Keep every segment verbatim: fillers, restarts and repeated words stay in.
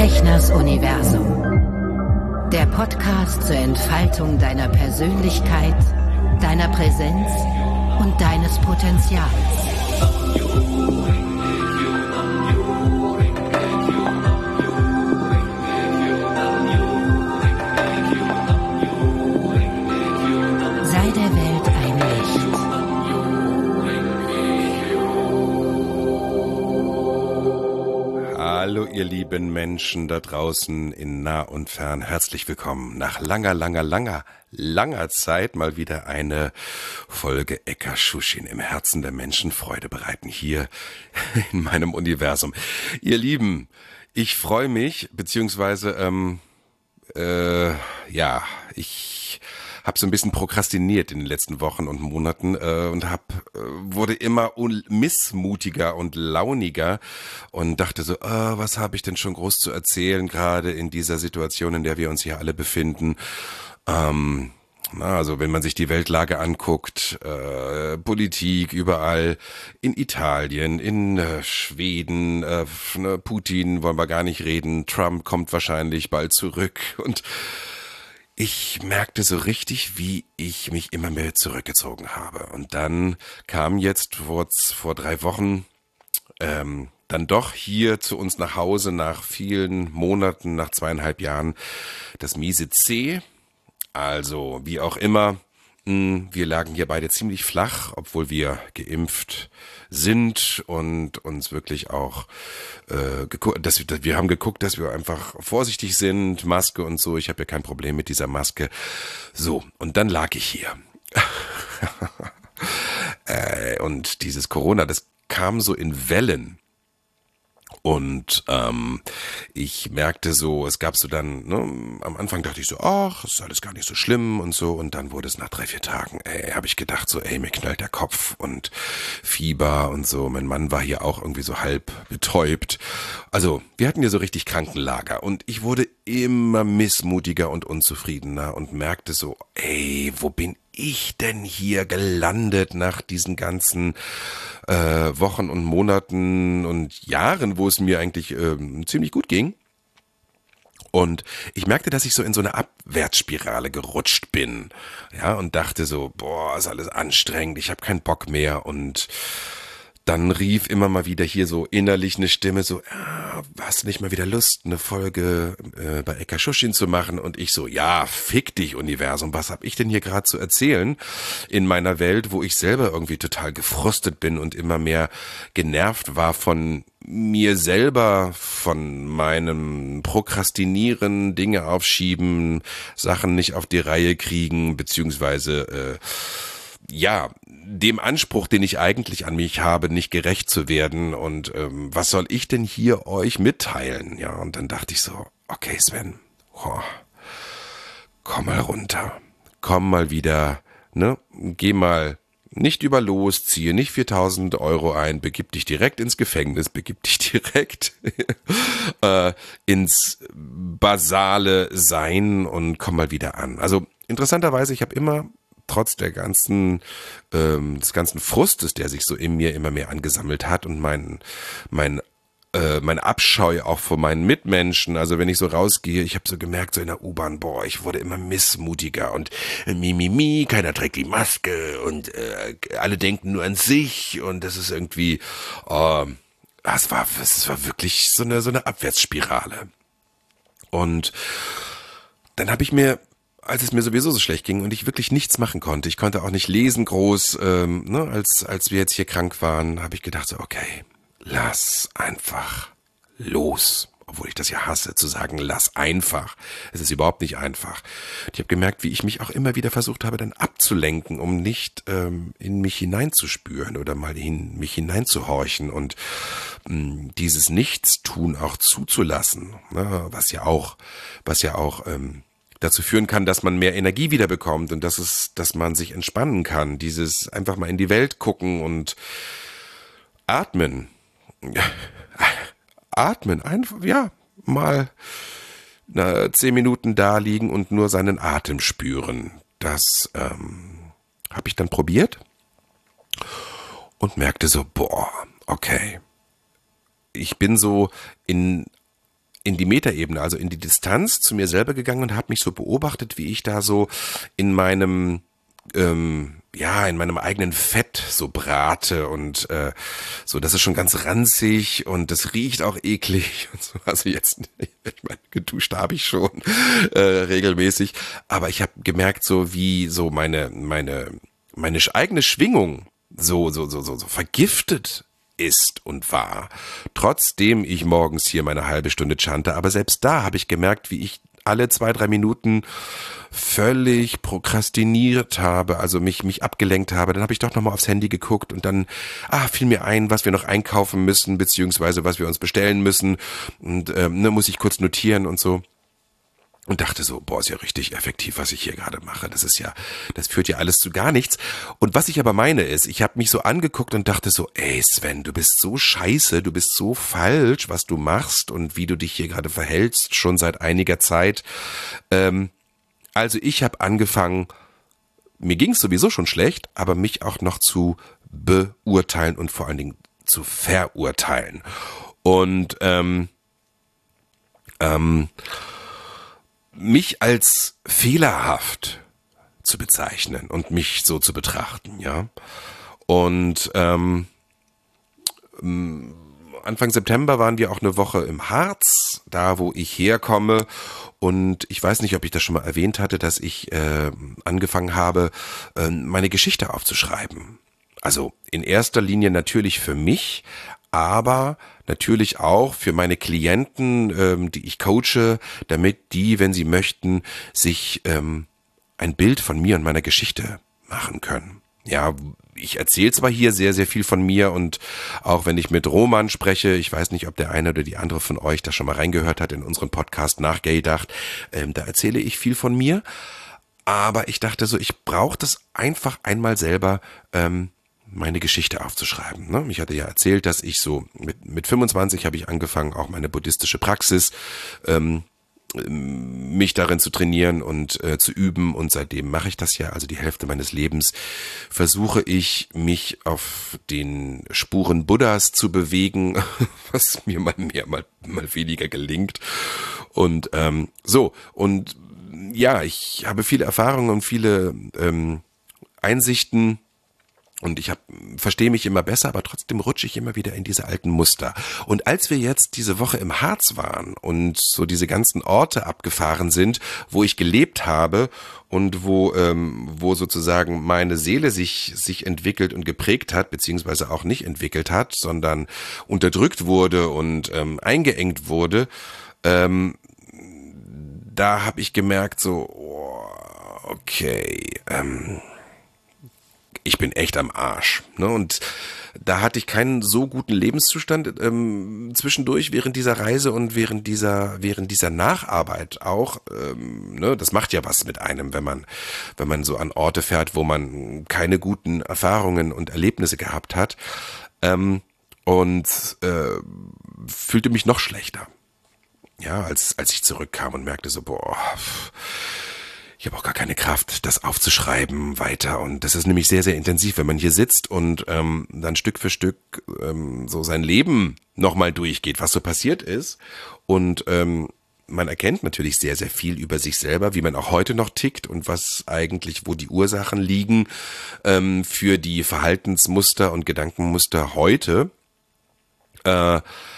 Fechners Universum. Der Podcast zur Entfaltung deiner Persönlichkeit, deiner Präsenz und deines Potenzials. Sei der Welt ein Licht. Hallo ihr lieben Menschen da draußen in nah und fern, herzlich willkommen. Nach langer, langer, langer, langer Zeit mal wieder eine Folge Eka Schuschin im Herzen der Menschen Freude bereiten, hier in meinem Universum. Ihr Lieben, ich freue mich, beziehungsweise, ähm, äh, ja, ich habe so ein bisschen prokrastiniert in den letzten Wochen und Monaten äh, und hab, äh, wurde immer missmutiger und launiger und dachte so, äh, was habe ich denn schon groß zu erzählen, gerade in dieser Situation, in der wir uns hier alle befinden. Ähm, na, also wenn man sich die Weltlage anguckt, äh, Politik überall, in Italien, in äh, Schweden, äh, ne, Putin wollen wir gar nicht reden, Trump kommt wahrscheinlich bald zurück und ich merkte so richtig, wie ich mich immer mehr zurückgezogen habe. Und dann kam jetzt vor, vor drei Wochen ähm, dann doch hier zu uns nach Hause nach vielen Monaten, nach zweieinhalb Jahren, das miese C. Also wie auch immer, mh, wir lagen hier beide ziemlich flach, obwohl wir geimpft sind und uns wirklich auch äh, geguckt, dass wir, wir haben geguckt, dass wir einfach vorsichtig sind, Maske und so. Ich habe ja kein Problem mit dieser Maske. So, und dann lag ich hier. äh, und dieses Corona, das kam so in Wellen. Und ähm, ich merkte so, es gab so dann, ne, am Anfang dachte ich so, ach, ist alles gar nicht so schlimm und so. Und dann wurde es nach drei, vier Tagen, ey, habe ich gedacht so, ey, mir knallt der Kopf und Fieber und so. Mein Mann war hier auch irgendwie so halb betäubt. Also wir hatten hier so richtig Krankenlager. Und ich wurde immer missmutiger und unzufriedener und merkte so, ey, wo bin ich denn hier gelandet nach diesen ganzen äh, Wochen und Monaten und Jahren, wo es mir eigentlich äh, ziemlich gut ging. Und ich merkte, dass ich so in so eine Abwärtsspirale gerutscht bin. Ja, und dachte so, boah, ist alles anstrengend, ich habe keinen Bock mehr. Und dann rief immer mal wieder hier so innerlich eine Stimme so, ah, hast du nicht mal wieder Lust, eine Folge äh, bei Eka Schuschin zu machen? Und ich so, ja, fick dich Universum, was hab ich denn hier gerade zu erzählen in meiner Welt, wo ich selber irgendwie total gefrustet bin und immer mehr genervt war von mir selber, von meinem Prokrastinieren, Dinge aufschieben, Sachen nicht auf die Reihe kriegen, beziehungsweise äh, ja, dem Anspruch, den ich eigentlich an mich habe, nicht gerecht zu werden und ähm, was soll ich denn hier euch mitteilen? Ja, und dann dachte ich so, okay Sven, oh, komm mal runter, komm mal wieder, ne, geh mal nicht über los, ziehe nicht viertausend Euro ein, begib dich direkt ins Gefängnis, begib dich direkt äh, ins basale Sein und komm mal wieder an. Also interessanterweise, ich habe immer trotz der ganzen, ähm, des ganzen Frustes, der sich so in mir immer mehr angesammelt hat und mein, mein, äh, mein Abscheu auch vor meinen Mitmenschen, also wenn ich so rausgehe, ich habe so gemerkt, so in der U-Bahn, boah, ich wurde immer missmutiger und äh, mi, mi, mi, keiner trägt die Maske und äh, alle denken nur an sich und das ist irgendwie, äh, es war, es war wirklich so eine, so eine Abwärtsspirale. Und dann habe ich mir, als es mir sowieso so schlecht ging und ich wirklich nichts machen konnte, ich konnte auch nicht lesen groß, ähm, ne, als als wir jetzt hier krank waren, habe ich gedacht so, okay, lass einfach los. Obwohl ich das ja hasse, zu sagen, lass einfach. Es ist überhaupt nicht einfach. Ich habe gemerkt, wie ich mich auch immer wieder versucht habe, dann abzulenken, um nicht ähm, in mich hineinzuspüren oder mal in mich hineinzuhorchen und mh, dieses Nichtstun auch zuzulassen, ne, was ja auch, was ja auch ähm, dazu führen kann, dass man mehr Energie wieder bekommt und dass es, dass man sich entspannen kann. Dieses einfach mal in die Welt gucken und atmen. Atmen, einfach, ja, mal na, zehn Minuten da liegen und nur seinen Atem spüren. Das ähm, habe ich dann probiert und merkte so, boah, okay. Ich bin so in in die Metaebene, also in die Distanz zu mir selber gegangen und habe mich so beobachtet, wie ich da so in meinem ähm, ja, in meinem eigenen Fett so brate und äh, so, das ist schon ganz ranzig und das riecht auch eklig und so. Also jetzt, ich meine, geduscht habe ich schon äh, regelmäßig, aber ich habe gemerkt, so wie so meine meine meine eigene Schwingung so so so so, so vergiftet ist und war, trotzdem ich morgens hier meine halbe Stunde chante, aber selbst da habe ich gemerkt, wie ich alle zwei, drei Minuten völlig prokrastiniert habe, also mich mich abgelenkt habe. Dann habe ich doch nochmal aufs Handy geguckt und dann ah, fiel mir ein, was wir noch einkaufen müssen, beziehungsweise was wir uns bestellen müssen. Und ähm, ne, muss ich kurz notieren und so. Und dachte so, boah, ist ja richtig effektiv, was ich hier gerade mache. Das ist ja, das führt ja alles zu gar nichts. Und was ich aber meine ist, ich habe mich so angeguckt und dachte so, ey Sven, du bist so scheiße, du bist so falsch, was du machst und wie du dich hier gerade verhältst, schon seit einiger Zeit. Ähm, also ich habe angefangen, mir ging es sowieso schon schlecht, aber mich auch noch zu beurteilen und vor allen Dingen zu verurteilen. Und ähm, ähm, mich als fehlerhaft zu bezeichnen und mich so zu betrachten, ja. Und ähm, Anfang September waren wir auch eine Woche im Harz, da wo ich herkomme. Und ich weiß nicht, ob ich das schon mal erwähnt hatte, dass ich äh, angefangen habe, äh, meine Geschichte aufzuschreiben. Also in erster Linie natürlich für mich, aber natürlich auch für meine Klienten, ähm, die ich coache, damit die, wenn sie möchten, sich ähm, ein Bild von mir und meiner Geschichte machen können. Ja, ich erzähle zwar hier sehr, sehr viel von mir und auch wenn ich mit Roman spreche, ich weiß nicht, ob der eine oder die andere von euch da schon mal reingehört hat in unseren Podcast Nachgedacht, ähm, da erzähle ich viel von mir, aber ich dachte so, ich brauche das einfach einmal selber, ähm, meine Geschichte aufzuschreiben. Ne? Ich hatte ja erzählt, dass ich so mit, mit fünfundzwanzig habe ich angefangen, auch meine buddhistische Praxis ähm, mich darin zu trainieren und äh, zu üben und seitdem mache ich das ja, also die Hälfte meines Lebens versuche ich, mich auf den Spuren Buddhas zu bewegen, was mir mal mehr, mal, mal weniger gelingt und ähm, so und ja, ich habe viele Erfahrungen und viele ähm, Einsichten. Und ich hab, verstehe mich immer besser, aber trotzdem rutsche ich immer wieder in diese alten Muster. Und als wir jetzt diese Woche im Harz waren und so diese ganzen Orte abgefahren sind, wo ich gelebt habe und wo ähm, wo sozusagen meine Seele sich sich entwickelt und geprägt hat, beziehungsweise auch nicht entwickelt hat, sondern unterdrückt wurde und ähm, eingeengt wurde, ähm, da habe ich gemerkt so, oh, okay, ähm, ich bin echt am Arsch, ne? Und da hatte ich keinen so guten Lebenszustand ähm, zwischendurch während dieser Reise und während dieser während dieser Nacharbeit auch. Ähm, ne? Das macht ja was mit einem, wenn man wenn man so an Orte fährt, wo man keine guten Erfahrungen und Erlebnisse gehabt hat ähm, und äh, fühlte mich noch schlechter, ja, als als ich zurückkam und merkte so, boah. Pff, ich habe auch gar keine Kraft, das aufzuschreiben weiter und das ist nämlich sehr, sehr intensiv, wenn man hier sitzt und ähm, dann Stück für Stück ähm, so sein Leben nochmal durchgeht, was so passiert ist und ähm, man erkennt natürlich sehr, sehr viel über sich selber, wie man auch heute noch tickt und was eigentlich, wo die Ursachen liegen ähm, für die Verhaltensmuster und Gedankenmuster heute. Äh,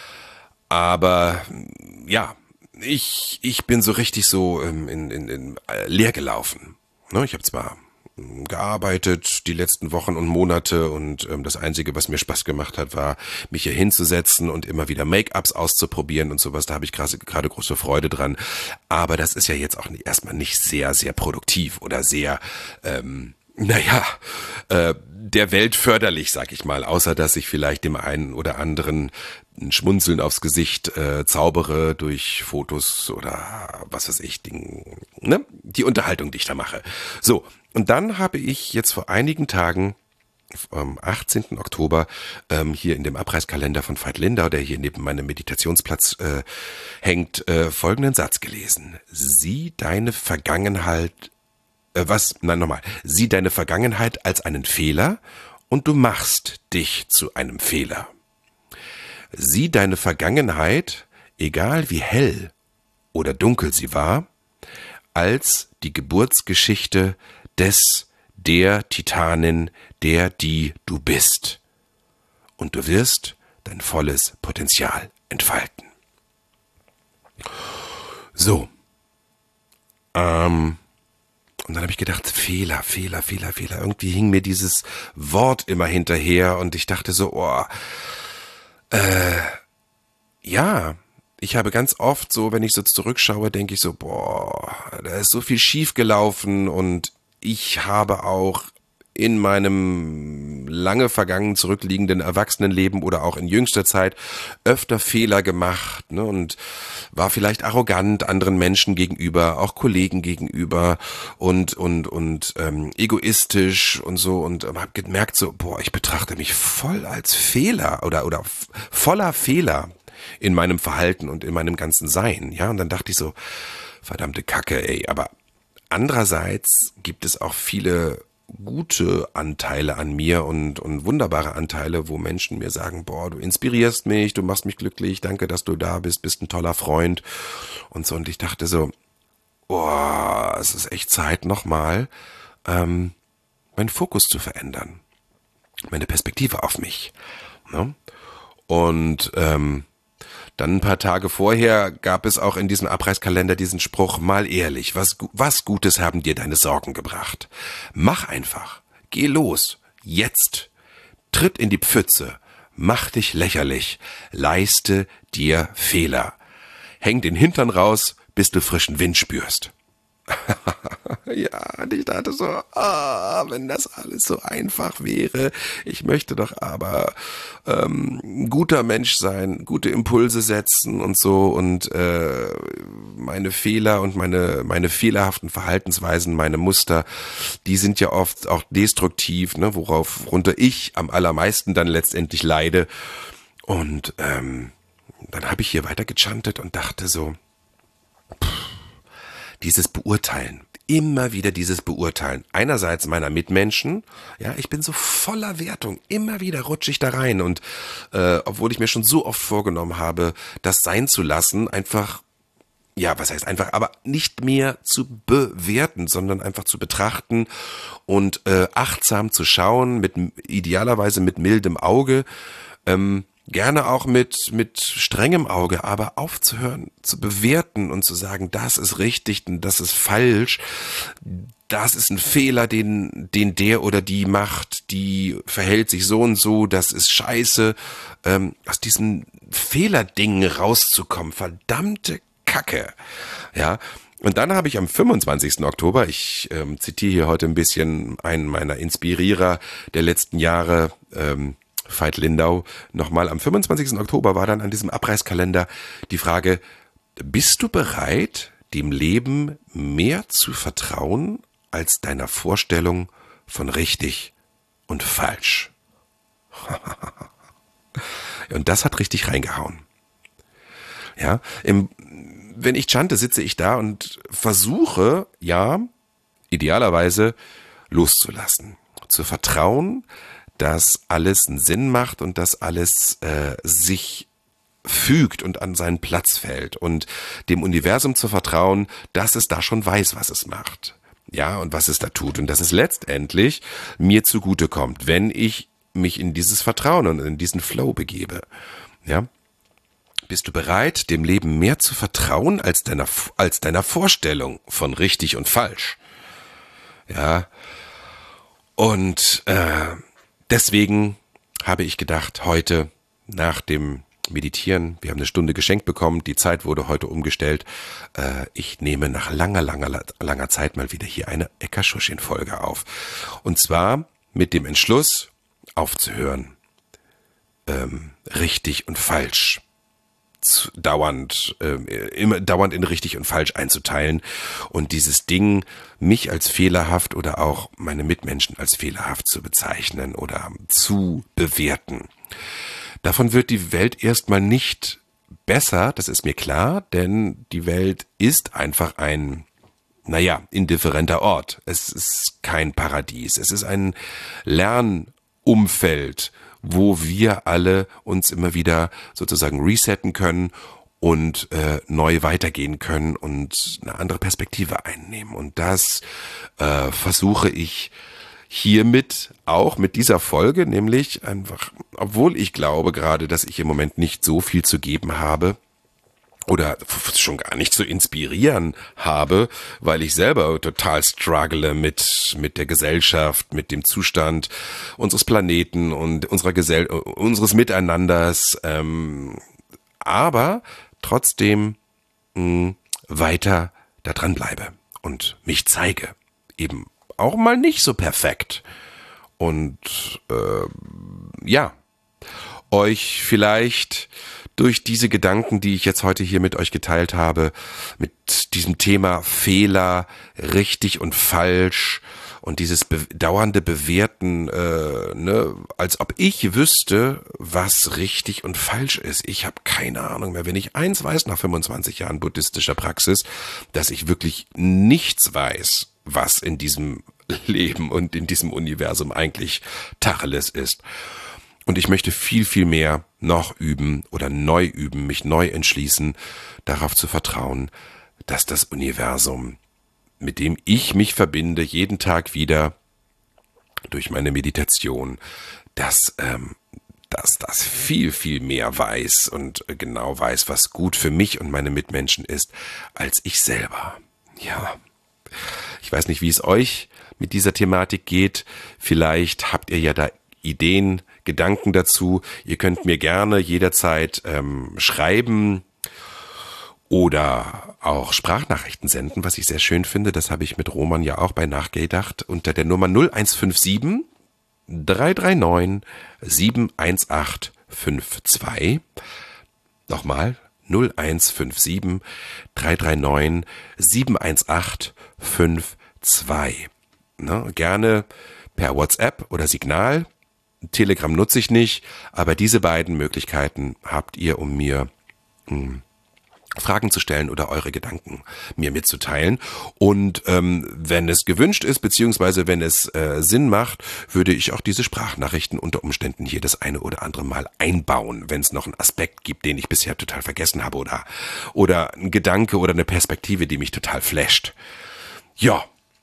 aber ja, Ich ich bin so richtig so ähm, in, in, in äh, leer gelaufen. Ne, ich habe zwar ähm, gearbeitet die letzten Wochen und Monate und ähm, das Einzige, was mir Spaß gemacht hat, war, mich hier hinzusetzen und immer wieder Make-ups auszuprobieren und sowas. Da habe ich gerade große Freude dran. Aber das ist ja jetzt auch nicht, erstmal nicht sehr, sehr produktiv oder sehr, ähm, naja, äh, der Welt förderlich, sag ich mal, außer dass ich vielleicht dem einen oder anderen ein Schmunzeln aufs Gesicht äh, zaubere durch Fotos oder was weiß ich, Ding, ne? Die Unterhaltung, die ich da mache. So, und dann habe ich jetzt vor einigen Tagen am achtzehnten Oktober ähm, hier in dem Abreißkalender von Veit Lindau, der hier neben meinem Meditationsplatz äh, hängt, äh, folgenden Satz gelesen. Sieh deine Vergangenheit Was? Nein, nochmal. Sieh deine Vergangenheit als einen Fehler und du machst dich zu einem Fehler. Sieh deine Vergangenheit egal wie hell oder dunkel sie war, als die Geburtsgeschichte des, der Titanin, der, die du bist. Und du wirst dein volles Potenzial entfalten. So. Ähm, und dann habe ich gedacht, Fehler, Fehler, Fehler, Fehler. Irgendwie hing mir dieses Wort immer hinterher und ich dachte so, oh, äh, ja, ich habe ganz oft so, wenn ich so zurückschaue, denke ich so, boah, da ist so viel schief gelaufen und ich habe auch in meinem lange vergangen zurückliegenden Erwachsenenleben oder auch in jüngster Zeit öfter Fehler gemacht, ne, und war vielleicht arrogant anderen Menschen gegenüber, auch Kollegen gegenüber und und und ähm, egoistisch und so und ähm, habe gemerkt so, boah, ich betrachte mich voll als Fehler oder oder f- voller Fehler in meinem Verhalten und in meinem ganzen Sein, ja, und dann dachte ich so, verdammte Kacke, ey, aber andererseits gibt es auch viele gute Anteile an mir und, und wunderbare Anteile, wo Menschen mir sagen, boah, du inspirierst mich, du machst mich glücklich, danke, dass du da bist, bist ein toller Freund und so. Und ich dachte so, boah, es ist echt Zeit nochmal, ähm, meinen Fokus zu verändern, meine Perspektive auf mich. Ne? Und ähm, dann ein paar Tage vorher gab es auch in diesem Abreißkalender diesen Spruch, mal ehrlich, was, was Gutes haben dir deine Sorgen gebracht? Mach einfach, geh los, jetzt, tritt in die Pfütze, mach dich lächerlich, leiste dir Fehler. Häng den Hintern raus, bis du frischen Wind spürst. Ja, und ich dachte so, ah, wenn das alles so einfach wäre. Ich möchte doch aber ähm, ein guter Mensch sein, gute Impulse setzen und so und äh, meine Fehler und meine meine fehlerhaften Verhaltensweisen, meine Muster, die sind ja oft auch destruktiv, ne, worauf worunter ich am allermeisten dann letztendlich leide. Und ähm, dann habe ich hier weiter gechantet und dachte so, dieses Beurteilen, immer wieder dieses Beurteilen. Einerseits meiner Mitmenschen, ja, ich bin so voller Wertung, immer wieder rutsche ich da rein und äh, obwohl ich mir schon so oft vorgenommen habe, das sein zu lassen, einfach, ja, was heißt einfach, aber nicht mehr zu bewerten, sondern einfach zu betrachten und äh, achtsam zu schauen, mit idealerweise mit mildem Auge, ähm, gerne auch mit mit strengem Auge, aber aufzuhören, zu bewerten und zu sagen, das ist richtig und das ist falsch, das ist ein Fehler, den den der oder die macht, die verhält sich so und so, das ist scheiße, ähm, aus diesen Fehlerdingen rauszukommen, verdammte Kacke, ja. Und dann habe ich am fünfundzwanzigsten Oktober, ich ähm, zitiere hier heute ein bisschen einen meiner Inspirierer der letzten Jahre, ähm, Veit Lindau, nochmal am fünfundzwanzigsten Oktober war dann an diesem Abreißkalender die Frage, bist du bereit, dem Leben mehr zu vertrauen als deiner Vorstellung von richtig und falsch? Und das hat richtig reingehauen. Ja, im, wenn ich chante, sitze ich da und versuche, ja, idealerweise loszulassen, zu vertrauen, dass alles einen Sinn macht und dass alles äh, sich fügt und an seinen Platz fällt und dem Universum zu vertrauen, dass es da schon weiß, was es macht. Ja, und was es da tut und dass es letztendlich mir zugutekommt, wenn ich mich in dieses Vertrauen und in diesen Flow begebe. Ja? Bist du bereit, dem Leben mehr zu vertrauen als deiner, als deiner Vorstellung von richtig und falsch? Ja, und äh, deswegen habe ich gedacht, heute nach dem Meditieren, wir haben eine Stunde geschenkt bekommen, die Zeit wurde heute umgestellt, äh, ich nehme nach langer, langer, langer Zeit mal wieder hier eine Eka-Schuschin-Folge auf. Und zwar mit dem Entschluss, aufzuhören, ähm, richtig und falsch zu, dauernd, äh, immer dauernd in richtig und falsch einzuteilen und dieses Ding, mich als fehlerhaft oder auch meine Mitmenschen als fehlerhaft zu bezeichnen oder zu bewerten. Davon wird die Welt erstmal nicht besser, das ist mir klar, denn die Welt ist einfach ein, naja, indifferenter Ort. Es ist kein Paradies, es ist ein Lernumfeld, wo wir alle uns immer wieder sozusagen resetten können und äh, neu weitergehen können und eine andere Perspektive einnehmen. Und das äh, versuche ich hiermit auch mit dieser Folge, nämlich einfach, obwohl ich glaube gerade, dass ich im Moment nicht so viel zu geben habe, oder schon gar nicht zu inspirieren habe, weil ich selber total struggle mit mit der Gesellschaft, mit dem Zustand unseres Planeten und unserer Gesell unseres Miteinanders, ähm, aber trotzdem mh, weiter da dran bleibe und mich zeige, eben auch mal nicht so perfekt und äh, ja, euch vielleicht durch diese Gedanken, die ich jetzt heute hier mit euch geteilt habe, mit diesem Thema Fehler, richtig und falsch und dieses be- dauernde Bewerten, äh, ne, als ob ich wüsste, was richtig und falsch ist. Ich habe keine Ahnung mehr. Wenn ich eins weiß nach fünfundzwanzig Jahren buddhistischer Praxis, dass ich wirklich nichts weiß, was in diesem Leben und in diesem Universum eigentlich Tacheles ist. Und ich möchte viel, viel mehr noch üben oder neu üben, mich neu entschließen, darauf zu vertrauen, dass das Universum, mit dem ich mich verbinde, jeden Tag wieder durch meine Meditation, dass, ähm, dass das viel, viel mehr weiß und genau weiß, was gut für mich und meine Mitmenschen ist, als ich selber. Ja, ich weiß nicht, wie es euch mit dieser Thematik geht. Vielleicht habt ihr ja da Ideen, Gedanken dazu. Ihr könnt mir gerne jederzeit ähm, schreiben oder auch Sprachnachrichten senden, was ich sehr schön finde. Das habe ich mit Roman ja auch bei nachgedacht. Unter der Nummer null eins fünf sieben, drei drei neun, sieben eins acht fünf zwei. Nochmal null eins fünf sieben, drei drei neun, sieben eins acht fünf zwei. Ne, gerne per WhatsApp oder Signal. Telegram nutze ich nicht, aber diese beiden Möglichkeiten habt ihr, um mir mh, Fragen zu stellen oder eure Gedanken mir mitzuteilen. Und ähm, wenn es gewünscht ist, beziehungsweise wenn es äh, Sinn macht, würde ich auch diese Sprachnachrichten unter Umständen hier das eine oder andere Mal einbauen, wenn es noch einen Aspekt gibt, den ich bisher total vergessen habe oder, oder ein Gedanke oder eine Perspektive, die mich total flasht. Ja.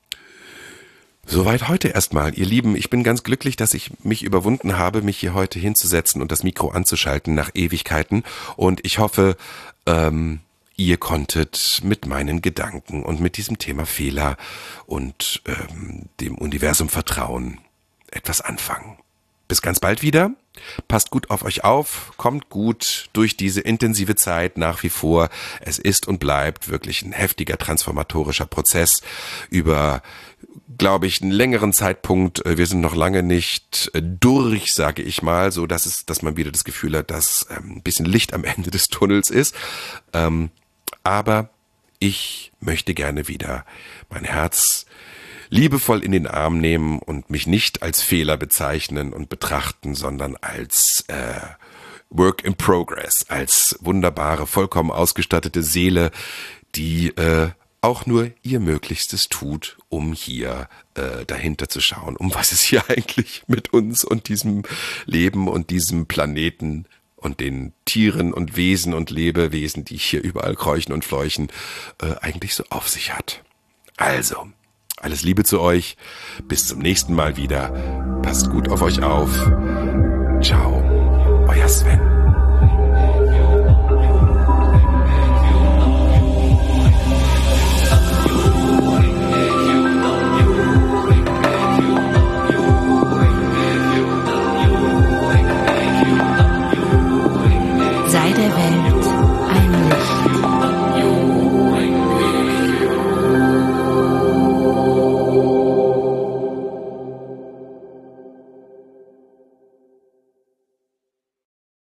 Soweit heute erstmal, ihr Lieben. Ich bin ganz glücklich, dass ich mich überwunden habe, mich hier heute hinzusetzen und das Mikro anzuschalten nach Ewigkeiten. Und ich hoffe, ähm, ihr konntet mit meinen Gedanken und mit diesem Thema Fehler und ähm, dem Universum Vertrauen etwas anfangen. Bis ganz bald wieder. Passt gut auf euch auf, kommt gut durch diese intensive Zeit nach wie vor. Es ist und bleibt wirklich ein heftiger transformatorischer Prozess über, glaube ich, einen längeren Zeitpunkt. Wir sind noch lange nicht durch, sage ich mal, so dass es, dass man wieder das Gefühl hat, dass ähm, ein bisschen Licht am Ende des Tunnels ist. Ähm, aber ich möchte gerne wieder mein Herz liebevoll in den Arm nehmen und mich nicht als Fehler bezeichnen und betrachten, sondern als äh, Work in Progress, als wunderbare, vollkommen ausgestattete Seele, die äh, auch nur ihr Möglichstes tut, um hier äh, dahinter zu schauen, um was es hier eigentlich mit uns und diesem Leben und diesem Planeten und den Tieren und Wesen und Lebewesen, die hier überall kräuchen und fleuchen, äh, eigentlich so auf sich hat. Also, alles Liebe zu euch. Bis zum nächsten Mal wieder. Passt gut auf euch auf. Ciao. Euer Sven.